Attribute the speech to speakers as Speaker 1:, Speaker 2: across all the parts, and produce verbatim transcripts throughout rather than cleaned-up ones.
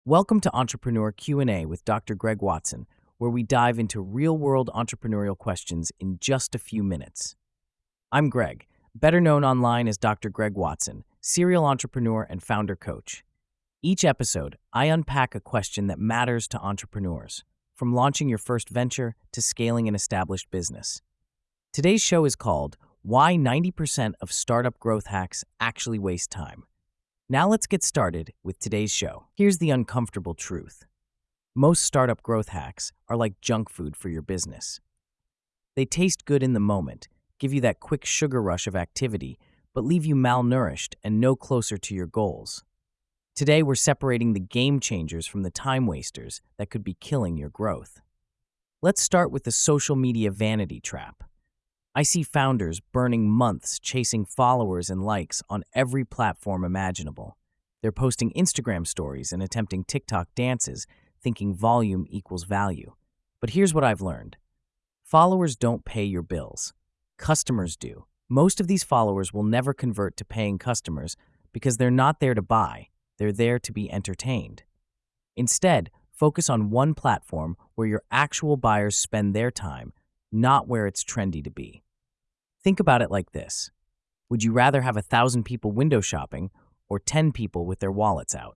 Speaker 1: Welcome to Entrepreneur Q and A with Doctor Greg Watson, where we dive into real-world entrepreneurial questions in just a few minutes. I'm Greg, better known online as Doctor Greg Watson, serial entrepreneur and founder coach. Each episode, I unpack a question that matters to entrepreneurs, from launching your first venture to scaling an established business. Today's show is called Why ninety percent of Startup Growth Hacks Actually Waste Time. Now let's get started with today's show. Here's the uncomfortable truth. Most startup growth hacks are like junk food for your business. They taste good in the moment, give you that quick sugar rush of activity, but leave you malnourished and no closer to your goals. Today, we're separating the game changers from the time wasters that could be killing your growth. Let's start with the social media vanity trap. I see founders burning months chasing followers and likes on every platform imaginable. They're posting Instagram stories and attempting TikTok dances, thinking volume equals value. But here's what I've learned. Followers don't pay your bills. Customers do. Most of these followers will never convert to paying customers because they're not there to buy. They're there to be entertained. Instead, focus on one platform where your actual buyers spend their time, not where it's trendy to be. Think about it like this. Would you rather have a thousand people window shopping or ten people with their wallets out?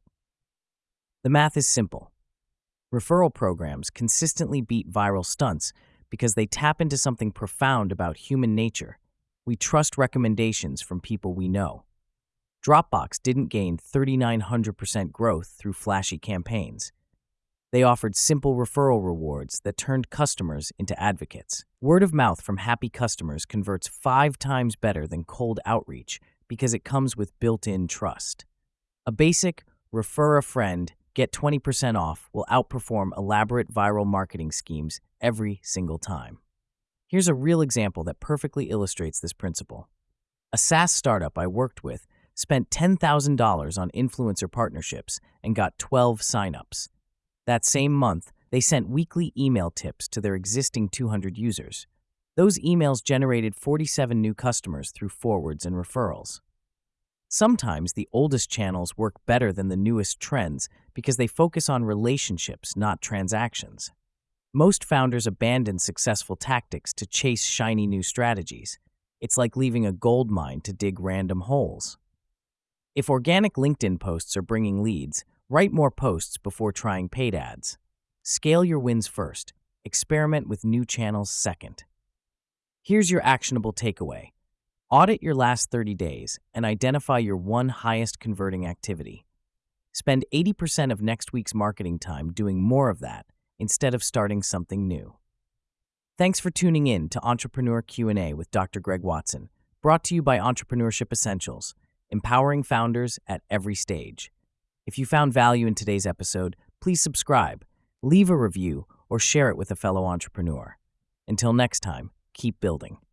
Speaker 1: The math is simple. Referral programs consistently beat viral stunts because they tap into something profound about human nature. We trust recommendations from people we know. Dropbox didn't gain thirty-nine hundred percent growth through flashy campaigns. They offered simple referral rewards that turned customers into advocates. Word of mouth from happy customers converts five times better than cold outreach because it comes with built-in trust. A basic refer a friend, get twenty percent off will outperform elaborate viral marketing schemes every single time. Here's a real example that perfectly illustrates this principle. A SaaS startup I worked with spent ten thousand dollars on influencer partnerships and got twelve signups. That same month, they sent weekly email tips to their existing two hundred users. Those emails generated forty-seven new customers through forwards and referrals. Sometimes the oldest channels work better than the newest trends because they focus on relationships, not transactions. Most founders abandon successful tactics to chase shiny new strategies. It's like leaving a gold mine to dig random holes. If organic LinkedIn posts are bringing leads, write more posts before trying paid ads. Scale your wins first. Experiment with new channels second. Here's your actionable takeaway. Audit your last thirty days and identify your one highest converting activity. Spend eighty percent of next week's marketing time doing more of that instead of starting something new. Thanks for tuning in to Entrepreneur Q and A with Doctor Greg Watson, brought to you by Entrepreneurship Essentials, empowering founders at every stage. If you found value in today's episode, please subscribe, leave a review, or share it with a fellow entrepreneur. Until next time, keep building.